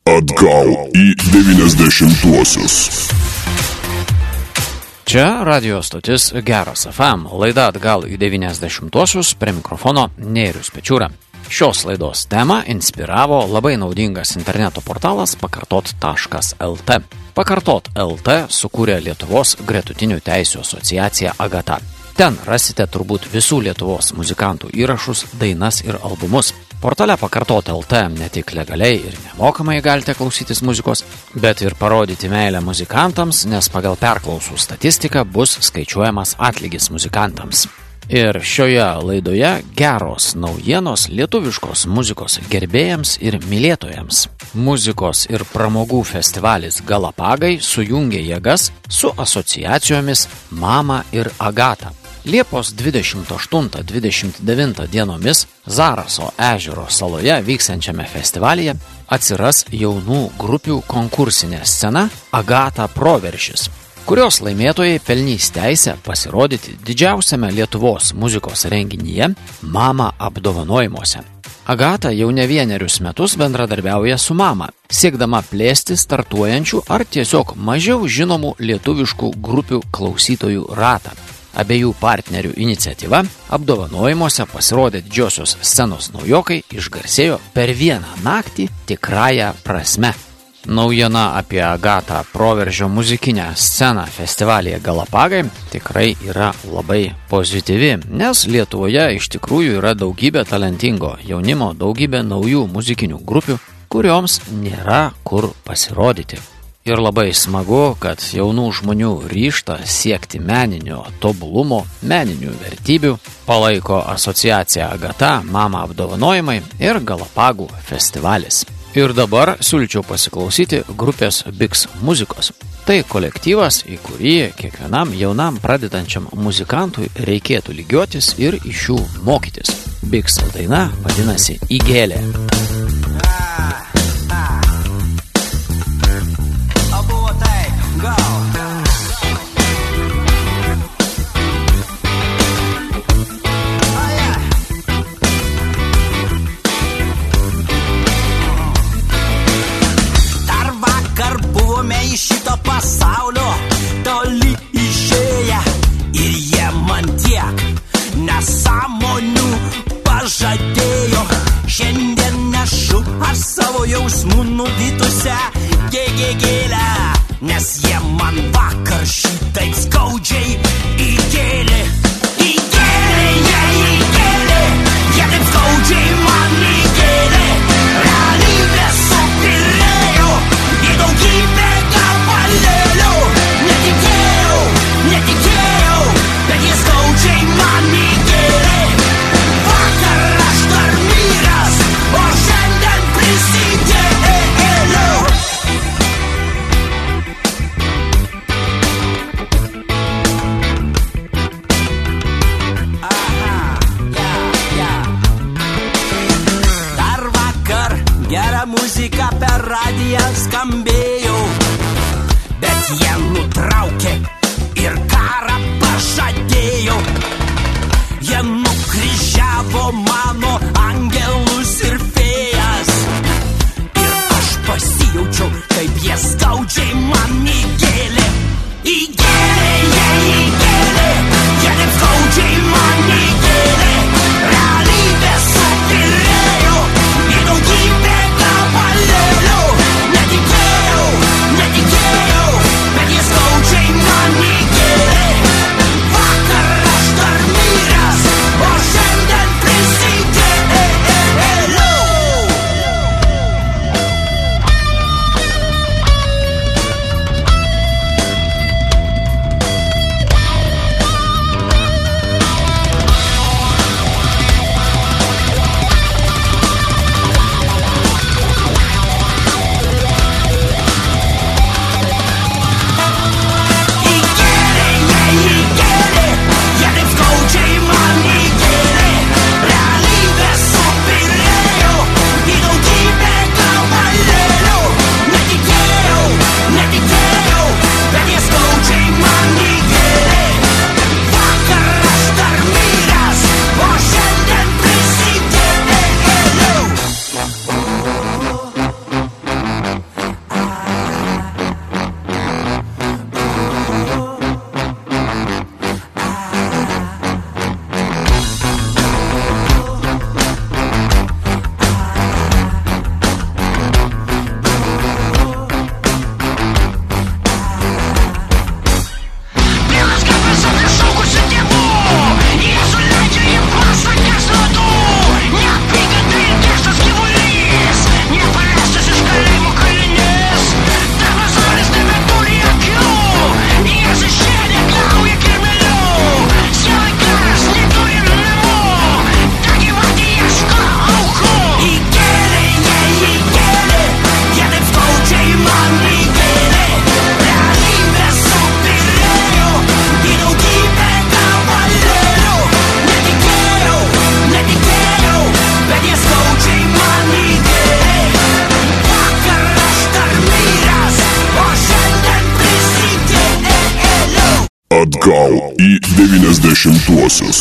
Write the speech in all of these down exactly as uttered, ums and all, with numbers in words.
Atgal į devyniasdešimtuosius. Čia radio stotis Geras F M, laida Atgal į devyniasdešimtuosius, prie mikrofono Nerijus Pečiūra. Šios laidos temą inspiravo labai naudingas interneto portalas pakartot taškas el t. Pakartot taškas el t sukūrė Lietuvos gretutinių teisių asociacija Agata. Ten rasite turbūt visų Lietuvos muzikantų įrašus, dainas ir albumus. Portale Pakartot taškas el t ne tik legaliai ir nemokamai galite klausytis muzikos, bet ir parodyti meilę muzikantams, nes pagal perklausų statistiką bus skaičiuojamas atlygis muzikantams. Ir šioje laidoje geros naujienos lietuviškos muzikos gerbėjams ir mylėtojams. Muzikos ir pramogų festivalis Galapagai sujungė jėgas su asociacijomis Mama ir Agata. Liepos dvidešimt aštuntą dvidešimt devintą dienomis Zaraso ežero saloje vyksiančiame festivalyje atsiras jaunų grupių konkursinė scena Agata Proveržis, kurios laimėtojai pelnys teisę pasirodyti didžiausiame Lietuvos muzikos renginyje Mama apdovanojimuose. Agata jau ne vienerius metus bendradarbiauja su Mama, siekdama plėsti startuojančių ar tiesiog mažiau žinomų lietuviškų grupių klausytojų ratą. Abiejų partnerių iniciatyva apdovanojimuose pasirodė didžiosios scenos naujokai išgarsėjo per vieną naktį tikrąją prasme. Naujiena apie Agatą Proveržio muzikinę sceną festivalyje Galapagai tikrai yra labai pozityvi, nes Lietuvoje iš tikrųjų yra daugybė talentingo jaunimo, daugybė naujų muzikinių grupių, kurioms nėra kur pasirodyti. Ir labai smagu, kad jaunų žmonių ryžtą siekti meninio tobulumo, meninių vertybių palaiko asociacija Agata, Mama apdovanojimai ir Galapagų festivalis. Ir dabar siūlyčiau pasiklausyti grupės Biks muzikos. Tai kolektyvas, į kurį kiekvienam jaunam pradedančiam muzikantui reikėtų lygiuotis ir iš jų mokytis. Biks daina vadinasi Įgėlė. Iš šito pasaulio toli išėję ir jie man tiek nesąmonių pažadėjo. Šiandien nešu aš savo jausmų nuvytusią gėgėgėlę, nes jie man vakar šitaip skaudžiai įgėlė. Įgėlė, jie įgėlė, jie taip skaudžiai man įgėlė. Realybė supilėjo į daugybę netikėjau, netikėjau, bet jie skaudžiai man įgėlė. Vakar aš dar miręs, o šiandien prisidėjau. Aha, ja, ja. Dar vakar gera muzika per radiją skambėjo, bet jie nutraukė ir karą pažadėjo. Jie nukryžiavo mano angelus ir fėjas, ir aš pasijaučiau, kaip jie skaudžiai man įgėlė. Įgėlė, jie įgėlė, jie taip skaudžiai man įgėlė. Realybė supilėjo į daugybę gabalėlių. Netikėjau, netikėjau, bet jie skaudžiai man įgėlė. Vakar aš dar miręs, o šiandien prisidėjau. Atgal į devyniasdešimtuosius.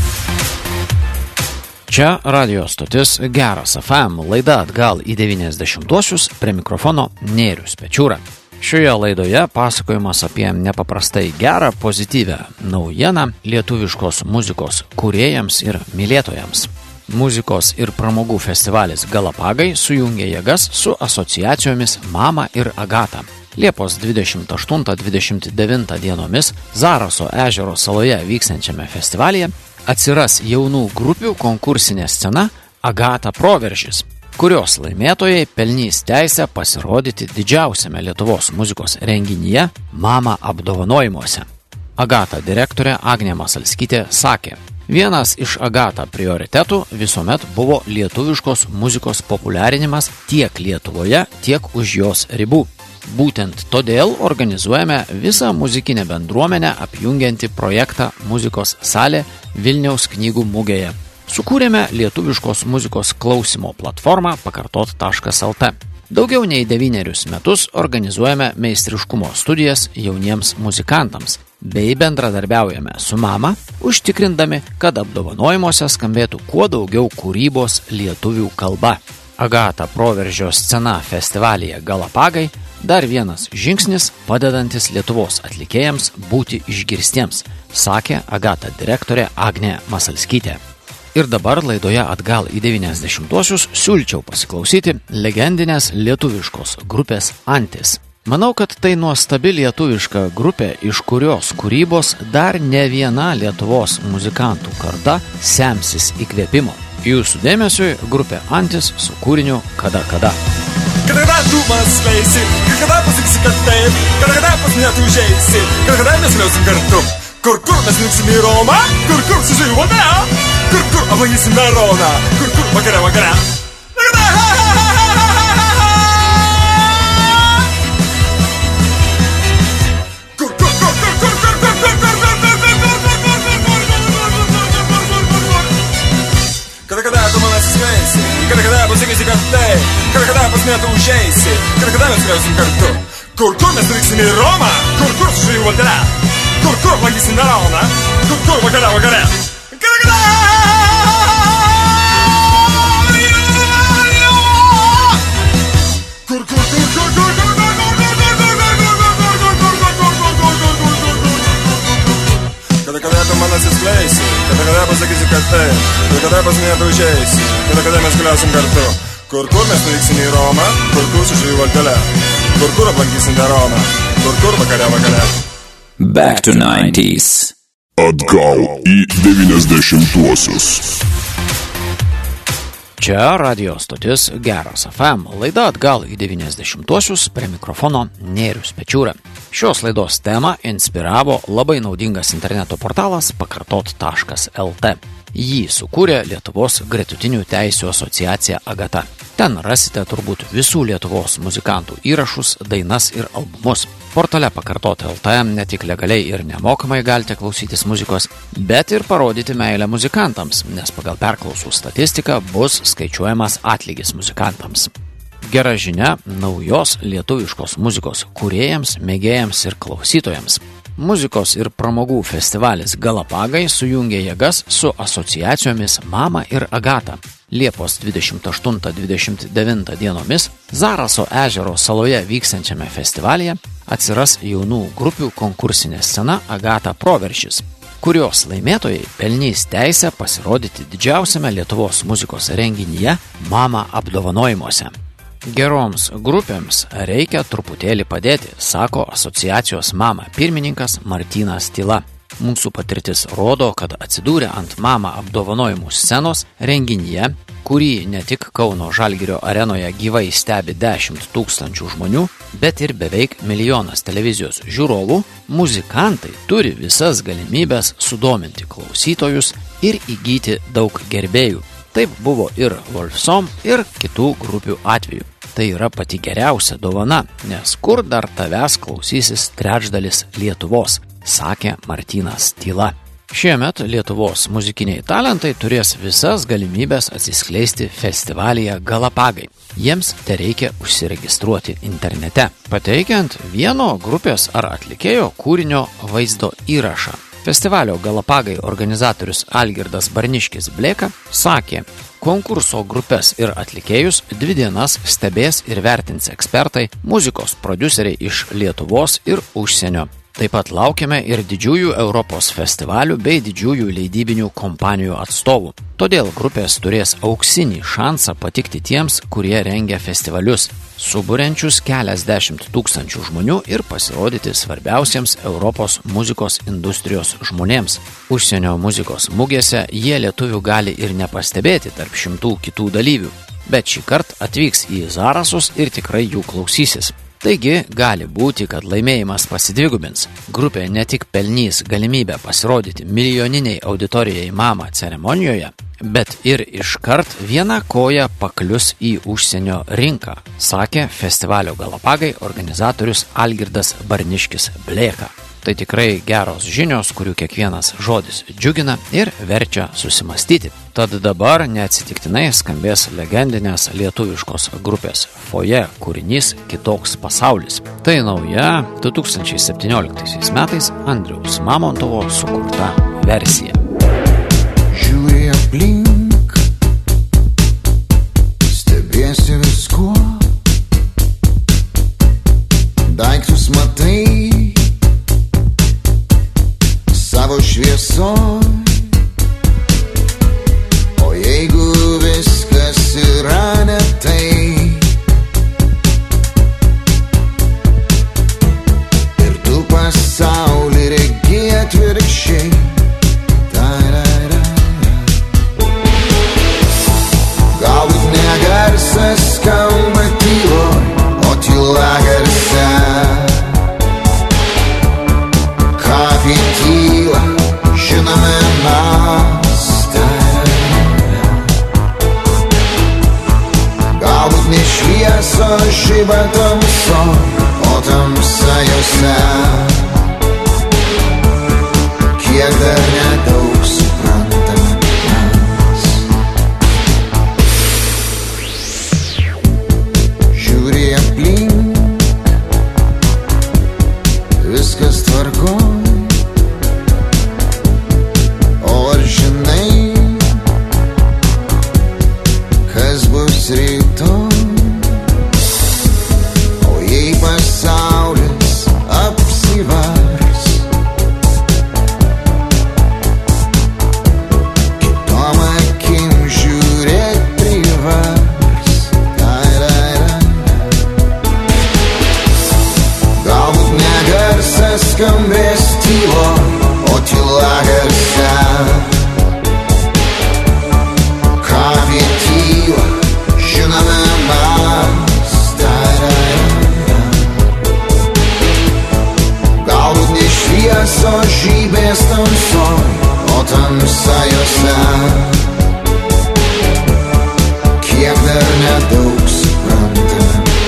Čia radio stotis Geras F M, laida Atgal į devyniasdešimtuosius, prie mikrofono Nėrius Pečiūra. Šioje laidoje pasakojimas apie nepaprastai gerą, pozityvę naujieną lietuviškos muzikos kūrėjams ir mylėtojams. Muzikos ir pramogų festivalis Galapagai sujungė jėgas su asociacijomis Mama ir Agata. Liepos dvidešimt aštuntą dvidešimt devintą dienomis Zaraso ežero saloje vyksiančiame festivalyje atsiras jaunų grupių konkursinė scena Agata Proveržis, kurios laimėtojai pelnys teisę pasirodyti didžiausiame Lietuvos muzikos renginyje Mama apdovanojimuose. Agata direktorė Agnė Masalskytė sakė: vienas iš Agata prioritetų visuomet buvo lietuviškos muzikos populiarinimas tiek Lietuvoje, tiek už jos ribų. Būtent todėl organizuojame visą muzikinę bendruomenę apjungiantį projektą Muzikos salė Vilniaus knygų mugėje. Sukūrėme lietuviškos muzikos klausymo platformą pakartot taškas lt. Daugiau nei devynerius metus organizuojame meistriškumo studijas jauniems muzikantams, bei bendradarbiaujame su Mama, užtikrindami, kad apdovanojimuose skambėtų kuo daugiau kūrybos lietuvių kalba. Agata Proveržio scena festivalyje Galapagai dar vienas žingsnis padedantis Lietuvos atlikėjams būti išgirstiems, sakė Agata direktorė Agnė Masalskytė. Ir dabar laidoje Atgal į devyniasdešimtuosius siūlyčiau pasiklausyti legendinės lietuviškos grupės Antis. Manau, kad tai nuostabi lietuviška grupė, iš kurios kūrybos dar ne viena Lietuvos muzikantų karta semsis įkvėpimo. Jūsų dėmesiui grupė Antis su kūriniu Kada kada. Kada kada tu man skleisi, kada pasiksi, kad taip, kada kada pas mane tu užeisi, kada kada mes keliausim kartu. Kur kur mes vyksim į Romą, kur kur susijuome, kur kur aplankysim Veroną, kur kur vakare vakare. Kada kada pasakysi, kad taip, kada kada pas mane tu užeisi, kada kada mes keliausim kartu. Kur kur mes vyksim į Romą, kur kur su žvejų valtele, kur kur aplankysim Veroną, kur kur vakare vakare. Kada kada! Kur kur kur kur kur kur kur Kada kada tu man atsiskleisi, kada kada pasakysi, kad taip, kada kada pas mane tu užeisi, kada kada mes keliausim kartu. Kur kur mes nuvyksim į Romą, kur kur su žvejų valtele, kur kur aplankysim Veroną, kur kur vakare vakare. Back to nineties. Atgal į devyniasdešimtuosius. Čia radio stotis Geras F M, laida Atgal į devyniasdešimtuosius, prie mikrofono Nėrius Pečiūra. Šios laidos temą inspiravo labai naudingas interneto portalas pakartot taškas lt. Jį sukūrė Lietuvos gretutinių teisių asociacija Agata. Ten rasite turbūt visų Lietuvos muzikantų įrašus, dainas ir albumus. Portale pakartot taškas lt ne tik legaliai ir nemokamai galite klausytis muzikos, bet ir parodyti meilę muzikantams, nes pagal perklausų statistiką bus skaičiuojamas atlygis muzikantams. Gera žinia naujos lietuviškos muzikos kūrėjams, mėgėjams ir klausytojams. Muzikos ir pramogų festivalis Galapagai sujungė jėgas su asociacijomis Mama ir Agata. Liepos dvidešimt aštuntą dvidešimt devintą dienomis Zaraso ežero saloje vyksiančiame festivalyje atsiras jaunų grupių konkursinė scena Agata Proveržis, kurios laimėtojai pelnys teisę pasirodyti didžiausiame Lietuvos muzikos renginyje Mama apdovanojimuose. Geroms grupėms reikia truputėlį padėti, sako asociacijos Mama pirmininkas Martynas Tyla. Mūsų patirtis rodo, kad atsidūrę ant Mama apdovanojimų scenos renginyje, kurį ne tik Kauno Žalgirio arenoje gyvai stebi dešimt tūkstančių žmonių, bet ir beveik milijonas televizijos žiūrovų, muzikantai turi visas galimybės sudominti klausytojus ir įgyti daug gerbėjų. Taip buvo ir Wolfsom, ir kitų grupių atveju. Tai yra pati geriausia dovana, nes kur dar tavęs klausysis trečdalis Lietuvos, sakė Martynas Tyla. Šiemet Lietuvos muzikiniai talentai turės visas galimybės atsiskleisti festivalyje Galapagai. Jiems tereikia užsiregistruoti internete, pateikiant vieno grupės ar atlikėjo kūrinio vaizdo įrašą. Festivalio Galapagai organizatorius Algirdas Barniškis Blėka sakė, konkurso grupės ir atlikėjus dvi dienas stebės ir vertins ekspertai, muzikos prodiuseriai iš Lietuvos ir užsienio. Taip pat laukiame ir didžiųjų Europos festivalių bei didžiųjų leidybinių kompanijų atstovų. Todėl grupės turės auksinį šansą patikti tiems, kurie rengia festivalius, suburiančius keliasdešimt tūkstančių žmonių ir pasirodyti svarbiausiems Europos muzikos industrijos žmonėms. Užsienio muzikos mugėse jie lietuvių gali ir nepastebėti tarp šimtų kitų dalyvių, bet šį kartą atvyks į Zarasus ir tikrai jų klausysis. Taigi, gali būti, kad laimėjimas pasidvigubins. Grupė ne tik pelnys galimybę pasirodyti milijoniniai auditorijai Mama ceremonijoje, bet ir iškart vieną koją paklius į užsienio rinką, sakė festivalio Galapagai organizatorius Algirdas Barniškis Blėka. Tai tikrai geros žinios, kurių kiekvienas žodis džiugina ir verčia susimastyti. Tad dabar neatsitiktinai skambės legendinės lietuviškos grupės Foje kūrinys Kitoks pasaulis. Tai nauja du tūkstančiai septynioliktaisiais metais Andriaus Mamontovo sukurta versija. Žiūri aplink, stebiesi viskuo, daiktus matai savo šviesoj, o jeigu viskas yra ne tai, ir tu pasaulį regi atvirkščiai, galbūt ne garsas skamba tyloj, o tyla garse. Apie tylą žinome mes, galbūt ne šviesą žiba tamso, o tamsa jose, kiek dar nedaug suprantame mes. Žiūri aplink, viskas tvarko. Rytoj, o jei pasaulis apsivars, kitom akim žiūrėt privers, galbūt ne garsas skambės tyloj, o tyla garse. Ką apie tylą žinome mes, galbūt ne švieso žybės tamsoj, o tamsa jose, kiek dar nedaug suprantame mes.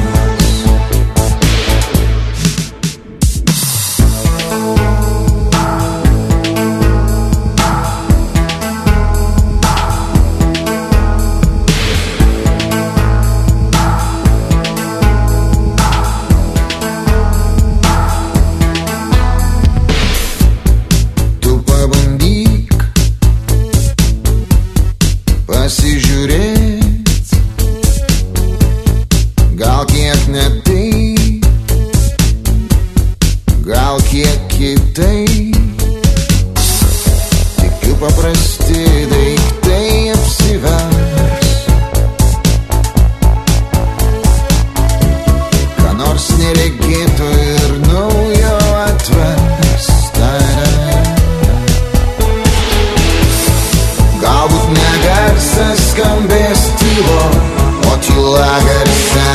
Pasižiūrėt, gal kiek ne taip, gal kiek kitaip, tikiu paprasti daiktai apsivers, ką nors neregėto ir naujo atvers. Galbūt ne garsas skambės tyloj, o tyla garse.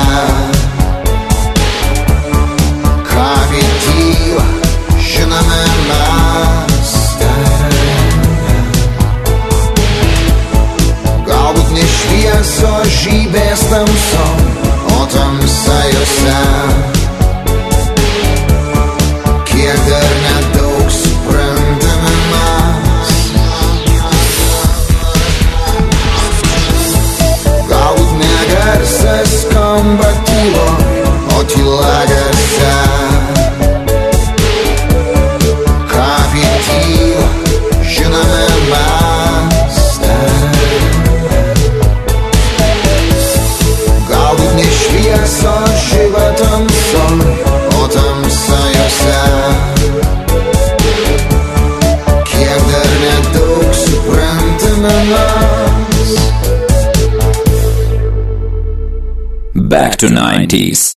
Ką apie tylą žinome mes, galbūt ne švieso žybės tamsoj, o tamsa jose, vienas. Back to nineties.